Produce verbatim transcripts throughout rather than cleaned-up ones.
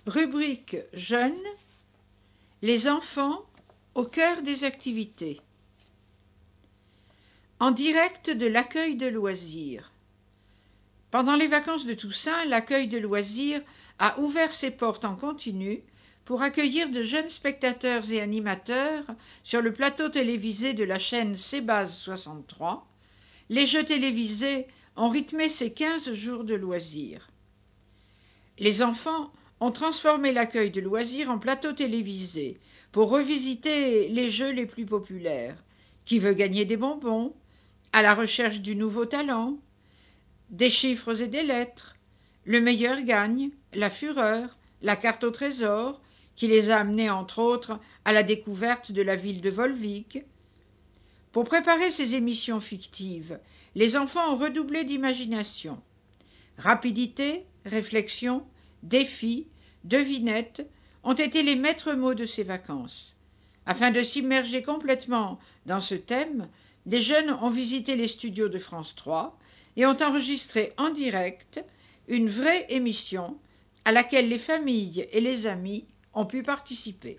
Rubrique jeunes, les enfants au cœur des activités. En direct de l'accueil de loisirs. Pendant les vacances de Toussaint, l'accueil de loisirs a ouvert ses portes en continu pour accueillir de jeunes spectateurs et animateurs sur le plateau télévisé de la chaîne C base soixante-trois. Les jeux télévisés ont rythmé ces quinze jours de loisirs. Les enfants ont transformé l'accueil de loisirs en plateau télévisé pour revisiter les jeux les plus populaires. Qui veut gagner des bonbons? À la recherche du nouveau talent? Des chiffres et des lettres? Le meilleur gagne, la fureur, la carte au trésor, qui les a amenés entre autres à la découverte de la ville de Volvic. Pour préparer ces émissions fictives, les enfants ont redoublé d'imagination. Rapidité, réflexion, défi, devinette ont été les maîtres mots de ces vacances. Afin de s'immerger complètement dans ce thème, les jeunes ont visité les studios de France trois et ont enregistré en direct une vraie émission à laquelle les familles et les amis ont pu participer.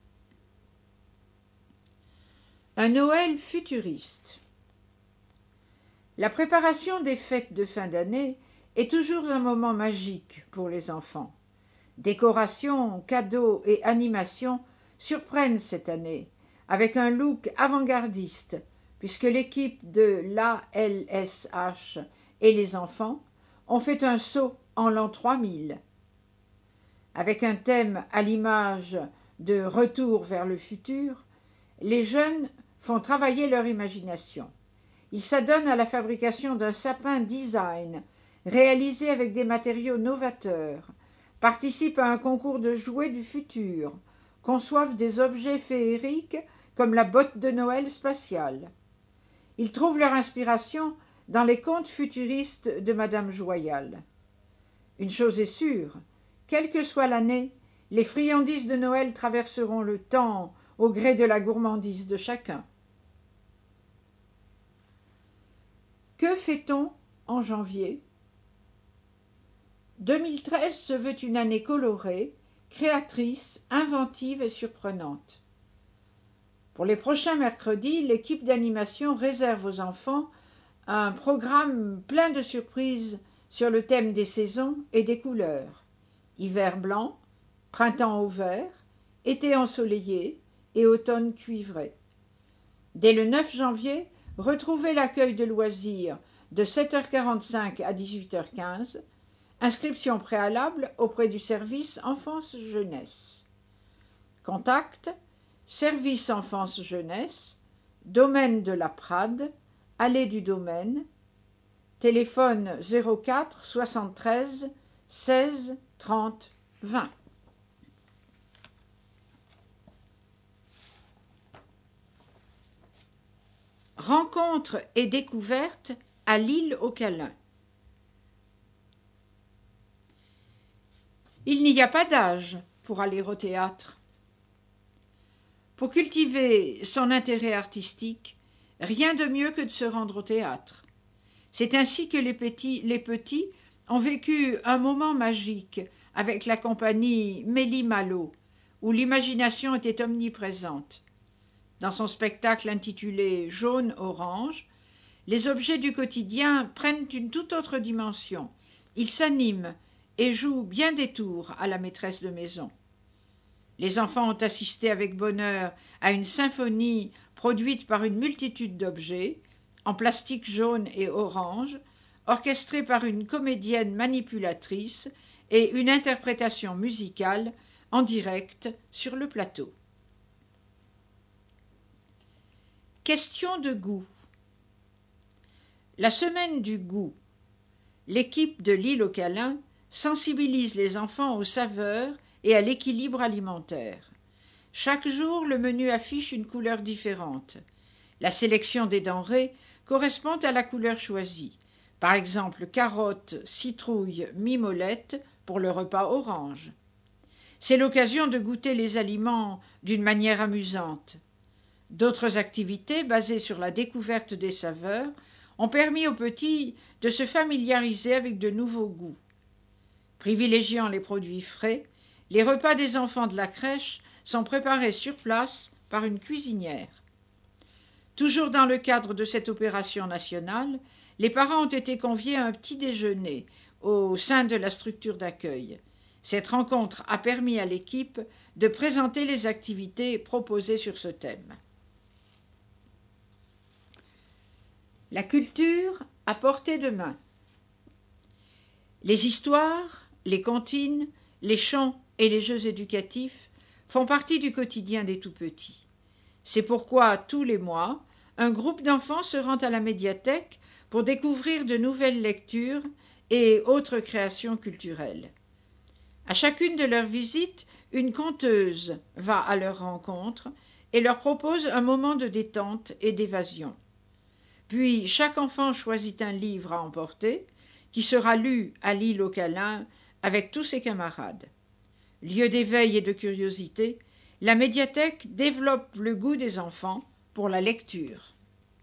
Un Noël futuriste. La préparation des fêtes de fin d'année est toujours un moment magique pour les enfants. Décorations, cadeaux et animations surprennent cette année, avec un look avant-gardiste, puisque l'équipe de l'A L S H et les enfants ont fait un saut en l'an trois mille. Avec un thème à l'image de Retour vers le futur, les jeunes font travailler leur imagination. Ils s'adonnent à la fabrication d'un sapin design, réalisé avec des matériaux novateurs, participent à un concours de jouets du futur, conçoivent des objets féeriques comme la botte de Noël spatiale. Ils trouvent leur inspiration dans les contes futuristes de Madame Joyal. Une chose est sûre, quelle que soit l'année, les friandises de Noël traverseront le temps au gré de la gourmandise de chacun. Que fait-on en janvier? deux mille treize se veut une année colorée, créatrice, inventive et surprenante. Pour les prochains mercredis, l'équipe d'animation réserve aux enfants un programme plein de surprises sur le thème des saisons et des couleurs. Hiver blanc, printemps au vert, été ensoleillé et automne cuivré. Dès le neuf janvier, retrouvez l'accueil de loisirs de sept heures quarante-cinq à dix-huit heures quinze, inscription préalable auprès du service enfance-jeunesse. Contact, service enfance-jeunesse, domaine de la Prade, allée du Domaine, téléphone zéro quatre soixante-treize seize trente vingt. Rencontres et découvertes à l'île aux câlins. Il n'y a pas d'âge pour aller au théâtre. Pour cultiver son intérêt artistique, rien de mieux que de se rendre au théâtre. C'est ainsi que les petits, les petits ont vécu un moment magique avec la compagnie Méli-Malo, où l'imagination était omniprésente. Dans son spectacle intitulé Jaune-Orange, les objets du quotidien prennent une toute autre dimension. Ils s'animent et jouent bien des tours à la maîtresse de maison. Les enfants ont assisté avec bonheur à une symphonie produite par une multitude d'objets, en plastique jaune et orange, orchestrée par une comédienne manipulatrice et une interprétation musicale en direct sur le plateau. Question de goût. La semaine du goût. L'équipe de l'île aux câlins sensibilise les enfants aux saveurs et à l'équilibre alimentaire. Chaque jour, le menu affiche une couleur différente. La sélection des denrées correspond à la couleur choisie. Par exemple, carottes, citrouille, mimolette pour le repas orange. C'est l'occasion de goûter les aliments d'une manière amusante. D'autres activités basées sur la découverte des saveurs ont permis aux petits de se familiariser avec de nouveaux goûts. Privilégiant les produits frais, Les repas des enfants de la crèche sont préparés sur place par une cuisinière. Toujours dans le cadre de cette opération nationale, les parents ont été conviés à un petit déjeuner au sein de la structure d'accueil. Cette rencontre a permis à l'équipe de présenter les activités proposées sur ce thème. La culture à portée de main. Les histoires, les comptines, les chants et les jeux éducatifs font partie du quotidien des tout-petits. C'est pourquoi, tous les mois, un groupe d'enfants se rend à la médiathèque pour découvrir de nouvelles lectures et autres créations culturelles. À chacune de leurs visites, une conteuse va à leur rencontre et leur propose un moment de détente et d'évasion. Puis chaque enfant choisit un livre à emporter, qui sera lu à l'île aux câlins avec tous ses camarades. Lieu d'éveil et de curiosité, la médiathèque développe le goût des enfants pour la lecture.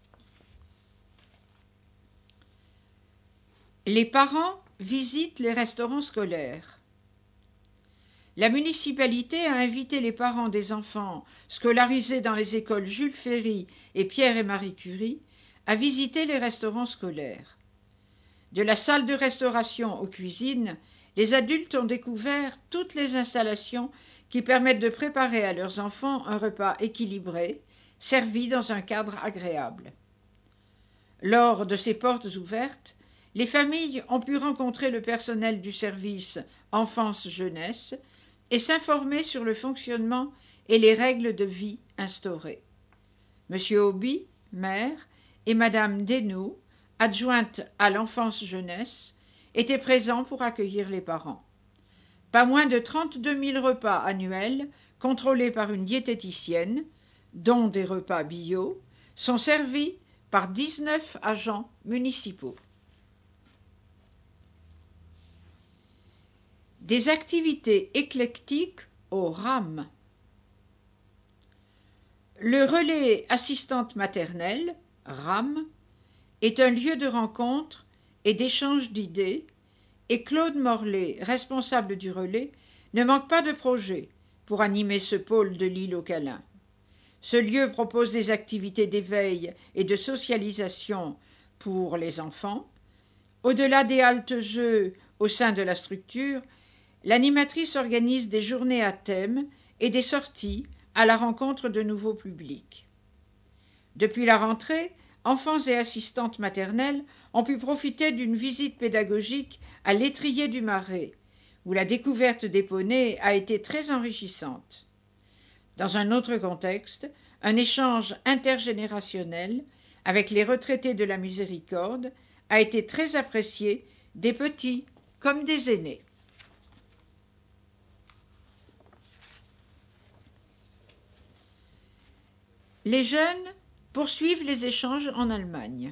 Les parents visitent les restaurants scolaires. La municipalité a invité les parents des enfants scolarisés dans les écoles Jules Ferry et Pierre et Marie Curie à visiter les restaurants scolaires. De la salle de restauration aux cuisines, les adultes ont découvert toutes les installations qui permettent de préparer à leurs enfants un repas équilibré, servi dans un cadre agréable. Lors de ces portes ouvertes, les familles ont pu rencontrer le personnel du service enfance-jeunesse et s'informer sur le fonctionnement et les règles de vie instaurées. Monsieur Hobby, maire, et Madame Desnoux, adjointe à l'enfance-jeunesse, étaient présents pour accueillir les parents. Pas moins de trente-deux mille repas annuels, contrôlés par une diététicienne, dont des repas bio, sont servis par dix-neuf agents municipaux. Des activités éclectiques au R A M. Le relais assistante maternelle, R A M, est un lieu de rencontre et d'échange d'idées, et Claude Morlet, responsable du relais, ne manque pas de projets pour animer ce pôle de l'île aux câlins. Ce lieu propose des activités d'éveil et de socialisation pour les enfants. Au-delà des haltes-jeux au sein de la structure, l'animatrice organise des journées à thème et des sorties à la rencontre de nouveaux publics. Depuis la rentrée, enfants et assistantes maternelles ont pu profiter d'une visite pédagogique à l'étrier du Marais, où la découverte des poneys a été très enrichissante. Dans un autre contexte, un échange intergénérationnel avec les retraités de la Miséricorde a été très apprécié des petits comme des aînés. Les jeunes poursuivent les échanges en Allemagne.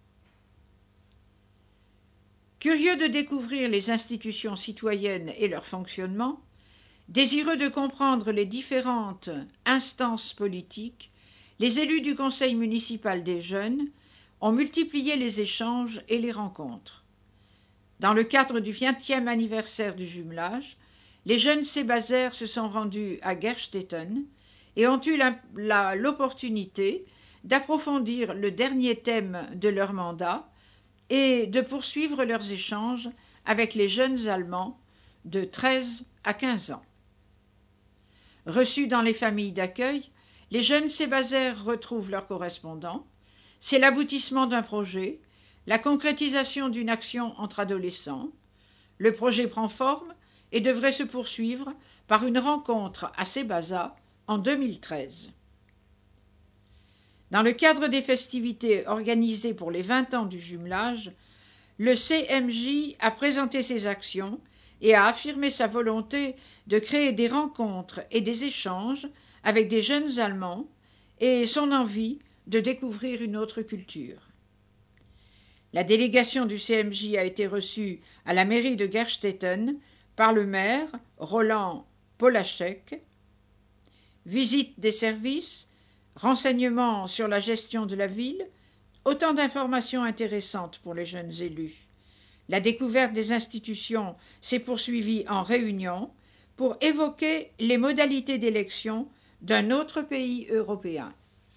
Curieux de découvrir les institutions citoyennes et leur fonctionnement, désireux de comprendre les différentes instances politiques, les élus du conseil municipal des jeunes ont multiplié les échanges et les rencontres. Dans le cadre du vingtième anniversaire du jumelage, les jeunes sébazaires se sont rendus à Gerstetten et ont eu la, la, l'opportunité d'approfondir le dernier thème de leur mandat et de poursuivre leurs échanges avec les jeunes Allemands de treize à quinze ans. Reçus dans les familles d'accueil, les jeunes sébazaires retrouvent leurs correspondants. C'est l'aboutissement d'un projet, la concrétisation d'une action entre adolescents. Le projet prend forme et devrait se poursuivre par une rencontre à Sébaza en deux mille treize. Dans le cadre des festivités organisées pour les vingt ans du jumelage, le C M J a présenté ses actions et a affirmé sa volonté de créer des rencontres et des échanges avec des jeunes Allemands et son envie de découvrir une autre culture. La délégation du C M J a été reçue à la mairie de Gerstetten par le maire Roland Polachek. Visite des services, renseignements sur la gestion de la ville, autant d'informations intéressantes pour les jeunes élus. La découverte des institutions s'est poursuivie en réunion pour évoquer les modalités d'élection d'un autre pays européen.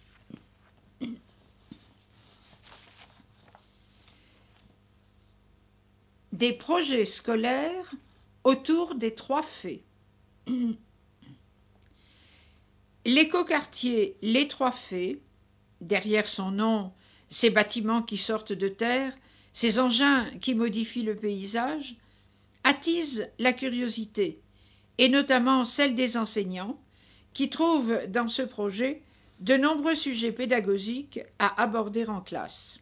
Des projets scolaires autour des trois fées. L'écoquartier Les Trois Fées, derrière son nom, ces bâtiments qui sortent de terre, ces engins qui modifient le paysage, attise la curiosité, et notamment celle des enseignants, qui trouvent dans ce projet de nombreux sujets pédagogiques à aborder en classe.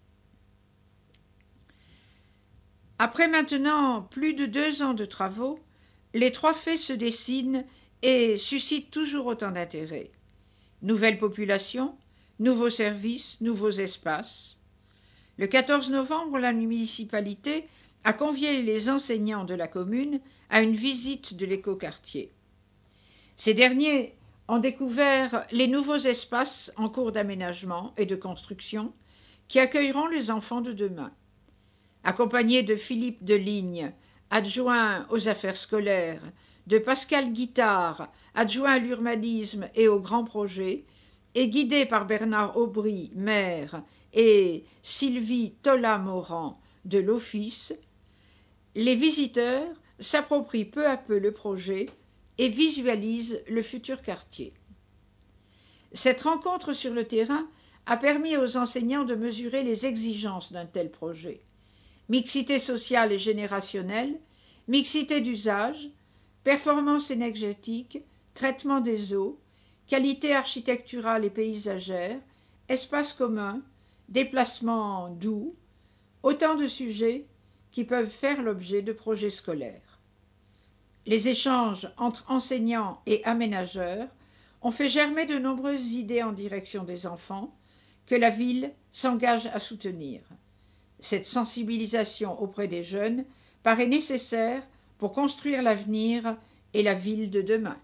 Après maintenant plus de deux ans de travaux, les Trois Fées se dessinent et suscitent toujours autant d'intérêt. Nouvelle population, nouveaux services, nouveaux espaces. Le quatorze novembre, la municipalité a convié les enseignants de la commune à une visite de l'écoquartier. Ces derniers ont découvert les nouveaux espaces en cours d'aménagement et de construction qui accueilleront les enfants de demain. Accompagnés de Philippe Deligne, adjoint aux affaires scolaires, de Pascal Guittard, adjoint à l'urbanisme et aux grands projets, et guidé par Bernard Aubry, maire, et Sylvie Tolla-Morand de l'Office, les visiteurs s'approprient peu à peu le projet et visualisent le futur quartier. Cette rencontre sur le terrain a permis aux enseignants de mesurer les exigences d'un tel projet. Mixité sociale et générationnelle, mixité d'usage, performance énergétique, traitement des eaux, qualité architecturale et paysagère, espace commun, déplacement doux, autant de sujets qui peuvent faire l'objet de projets scolaires. Les échanges entre enseignants et aménageurs ont fait germer de nombreuses idées en direction des enfants que la ville s'engage à soutenir. Cette sensibilisation auprès des jeunes paraît nécessaire pour construire l'avenir et la ville de demain.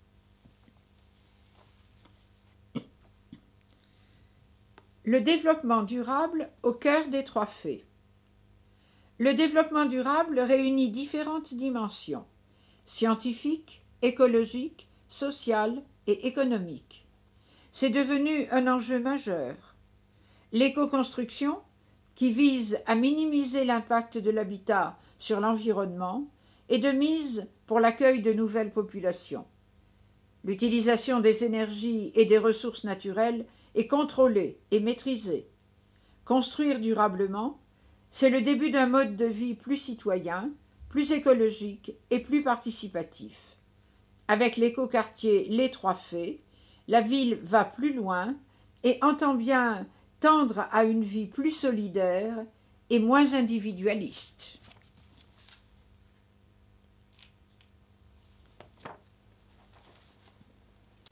Le développement durable au cœur des Trois Fées. Le développement durable réunit différentes dimensions, scientifiques, écologiques, sociales et économiques. C'est devenu un enjeu majeur. L'éco-construction, qui vise à minimiser l'impact de l'habitat sur l'environnement, est de mise pour l'accueil de nouvelles populations. L'utilisation des énergies et des ressources naturelles est contrôlée et maîtrisée. Construire durablement, c'est le début d'un mode de vie plus citoyen, plus écologique et plus participatif. Avec l'écoquartier Les Trois Fées, la ville va plus loin et entend bien tendre à une vie plus solidaire et moins individualiste.